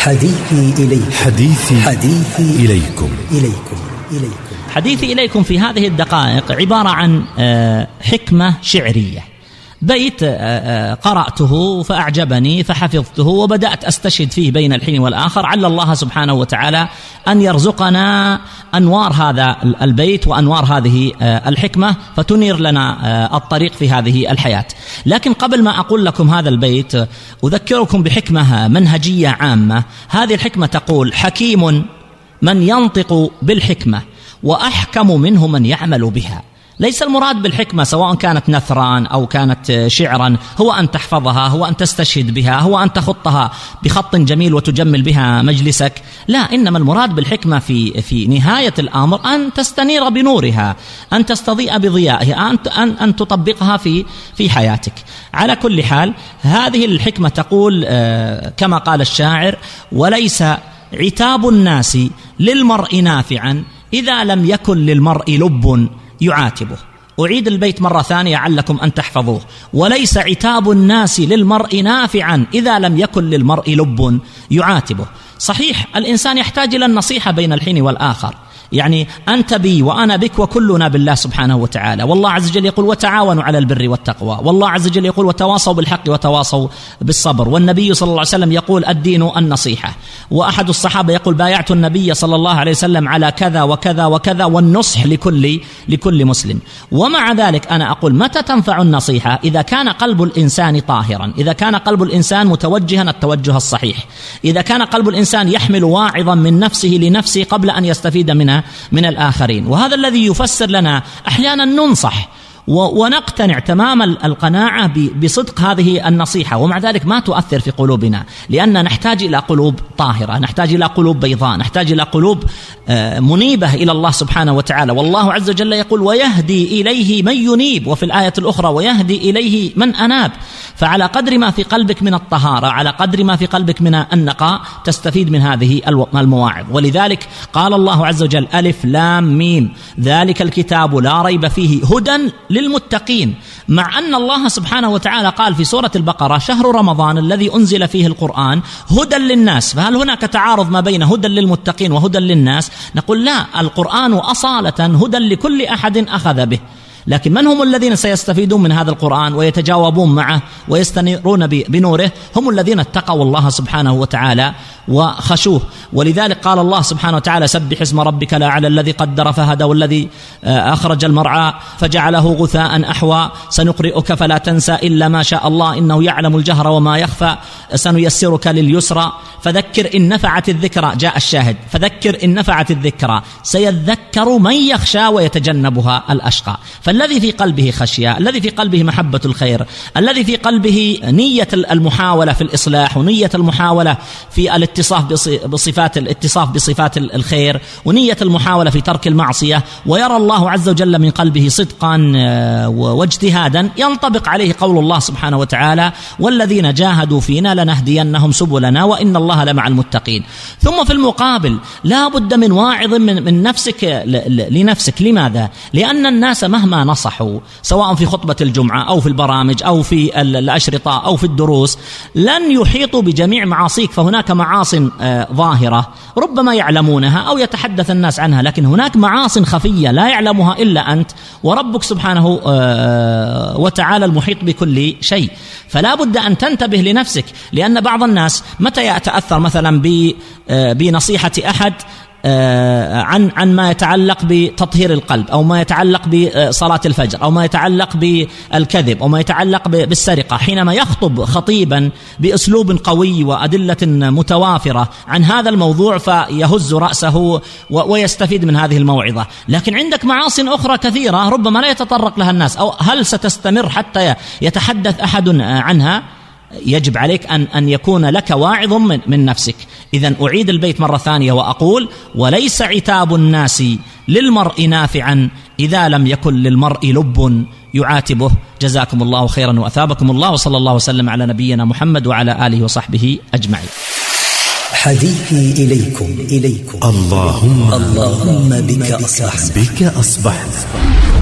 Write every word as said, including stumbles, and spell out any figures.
حديثي إليكم حديثي, حديثي إليكم إليكم إليكم حديثي إليكم في هذه الدقائق عبارة عن حكمة شعرية، بيت قرأته فأعجبني فحفظته وبدأت أستشهد فيه بين الحين والآخر، عل الله سبحانه وتعالى أن يرزقنا أنوار هذا البيت وأنوار هذه الحكمة فتنير لنا الطريق في هذه الحياة. لكن قبل ما أقول لكم هذا البيت أذكركم بحكمة منهجية عامة. هذه الحكمة تقول: حكيم من ينطق بالحكمة وأحكم منه من يعمل بها. ليس المراد بالحكمة سواء كانت نثرا أو كانت شعرا هو أن تحفظها، هو أن تستشهد بها، هو أن تخطها بخط جميل وتجمل بها مجلسك، لا، إنما المراد بالحكمة في في نهاية الأمر أن تستنير بنورها، أن تستضيء بضيائها، أن أن أن تطبقها في في حياتك. على كل حال هذه الحكمة تقول كما قال الشاعر: وليس عتاب الناس للمرء نافعا إذا لم يكن للمرء لب يعاتبه. أعيد البيت مرة ثانية علكم أن تحفظوه: وليس عتاب الناس للمرء نافعا إذا لم يكن للمرء لب يعاتبه. صحيح الإنسان يحتاج إلى النصيحة بين الحين والآخر، يعني أنت بي وأنا بك وكلنا بالله سبحانه وتعالى، والله عز وجل يقول: وتعاونوا على البر والتقوى، والله عز وجل يقول: وتواصوا بالحق وتواصوا بالصبر، والنبي صلى الله عليه وسلم يقول: الدين النصيحة، وأحد الصحابة يقول: بايعت النبي صلى الله عليه وسلم على كذا وكذا وكذا، والنصح لكل لكل مسلم. ومع ذلك أنا أقول: متى تنفع النصيحة؟ إذا كان قلب الإنسان طاهرا، إذا كان قلب الإنسان متوجها التوجه الصحيح، إذا كان قلب الإنسان يحمل واعظا من نفسه لنفسه قبل أن يستفيد منه من الآخرين. وهذا الذي يفسر لنا أحيانا ننصح ونقتنع تمام القناعة بصدق هذه النصيحة، ومع ذلك ما تؤثر في قلوبنا، لأن نحتاج إلى قلوب طاهرة، نحتاج إلى قلوب بيضاء، نحتاج إلى قلوب منيبة إلى الله سبحانه وتعالى. والله عز وجل يقول: ويهدي إليه من ينيب، وفي الآية الأخرى: ويهدي إليه من أناب. فعلى قدر ما في قلبك من الطهارة، على قدر ما في قلبك من النقاء، تستفيد من هذه المواعظ. ولذلك قال الله عز وجل: ألف لام ميم ذلك الكتاب لا ريب فيه هدى للمتقين. مع أن الله سبحانه وتعالى قال في سورة البقرة: شهر رمضان الذي أنزل فيه القرآن هدى للناس. فهل هناك تعارض ما بين هدى للمتقين وهدى للناس؟ نقول لا، القرآن أصالة هدى لكل أحد أخذ به. لكن من هم الذين سيستفيدون من هذا القرآن ويتجاوبون معه ويستنيرون بنوره؟ هم الذين اتقوا الله سبحانه وتعالى وخشوه. ولذلك قال الله سبحانه وتعالى: سبح اسم ربك الأعلى الذي قدر فهدى والذي أخرج المرعى فجعله غثاء أحوى سنقرئك فلا تنسى إلا ما شاء الله إنه يعلم الجهر وما يخفى سنيسرك لليسرى فذكر إن نفعت الذكرى. جاء الشاهد: فذكر إن نفعت الذكرى سيذكر من يخشى ويتجنبها الأشقى. فالذي في قلبه خشية، الذي في قلبه محبة الخير، الذي في قلبه نية المحاولة في الإصلاح ونية المحاولة في الاتصاف بصفات الاتصاف بصفات الخير ونية المحاولة في ترك المعصية، ويرى الله عز وجل من قلبه صدقا واجتهادا، ينطبق عليه قول الله سبحانه وتعالى: والذين جاهدوا فينا لنهدينهم سبلنا وإن الله لمع المتقين. ثم في المقابل لا بد من واعظ من, من نفسك لنفسك. لماذا؟ لأن الناس مهما نصحوا سواء في خطبة الجمعة أو في البرامج أو في الأشرطة أو في الدروس لن يحيطوا بجميع معاصيك، فهناك معاص ظاهرة ربما يعلمونها أو يتحدث الناس عنها، لكن هناك معاص خفية لا يعلمها إلا أنت وربك سبحانه وتعالى المحيط بكل شيء. فلا بد أن تنتبه لنفسك، لأن بعض الناس متى يتأثر مثلا بنصيحة أحد عن عن ما يتعلق بتطهير القلب أو ما يتعلق بصلاة الفجر أو ما يتعلق بالكذب أو ما يتعلق بالسرقة، حينما يخطب خطيبا بأسلوب قوي وأدلة متوافرة عن هذا الموضوع فيهز رأسه ويستفيد من هذه الموعظة. لكن عندك معاصٍ أخرى كثيرة ربما لا يتطرق لها الناس، أو هل ستستمر حتى يتحدث أحد عنها؟ يجب عليك أن, أن يكون لك واعظ من, من نفسك. إذن أعيد البيت مرة ثانية وأقول: وليس عتاب الناس للمرء نافعا إذا لم يكن للمرء لب يعاتبه. جزاكم الله خيرا وأثابكم الله، وصلى الله وسلم على نبينا محمد وعلى آله وصحبه أجمعين. حديثي إليكم إليكم اللهم اللهم بك أصبحت بك أصبحت